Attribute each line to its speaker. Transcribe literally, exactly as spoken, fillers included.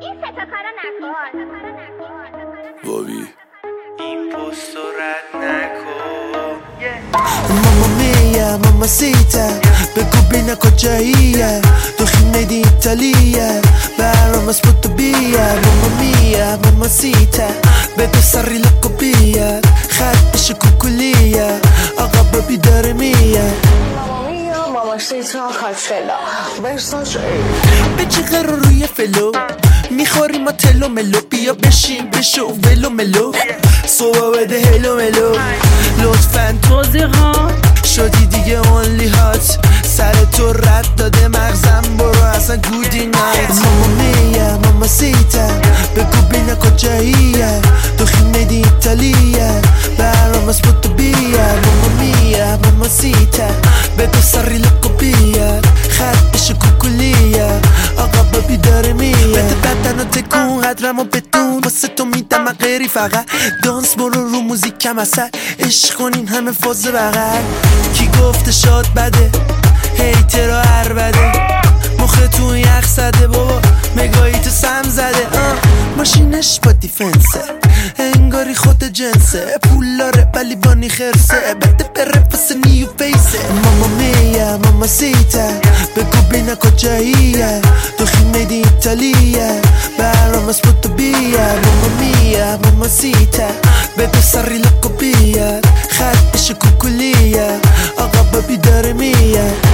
Speaker 1: این سه تا کارا نکن.
Speaker 2: بابی
Speaker 3: این پست رو رد نکن.
Speaker 2: ماما میا ماما سیتا بگو بینه کجاییه تو خیمه دی ایتالیه برام از پوتو بیا ماما میا ماما سیتا بگو سری لکو بیا خطش کوکولیه آقا بابی داره میه
Speaker 4: ماما سیتا کاتفلا ورساش
Speaker 2: به چه رو روی فلو میخوری ما تلو ملو بیا بشین بشو ولو ملو صبح بده هلو ملو لطفاً توضیحات شدی دیگه اونلی هات سر تو رد داده مغزم برو اصلا گودی نایت ماما میا ماما سیتا بگو بینه کجاییه تو خیمه دی ایتالیه برام از پوتو بیا ماما میا ماما سیتا بگو سری لکو بیا خطش کوکولیه آقا بابی داره میه بده بدن و تکون قدرم و بدون واسه تو میدم من غیری فقط دانس برو رو موزیکم اثر عشق کنین همه فاز بغل کی گفته شاد بده هیتر و هر بده مختون یخ زده بابا مگایی تو سم زده آه. ماشینش با دیفنسه انگاری خود جنسه پول داره ولی بانی خرسه بده بره پس نیو فیسه ماما میا ماما سیتا بگو بینه کجاییه تو خیمه دی ایتالیه برام از پوتو بیا ماما میا ماما سیتا بگو سری لکو بیا خطش کوکولیه آقا بابی داره میه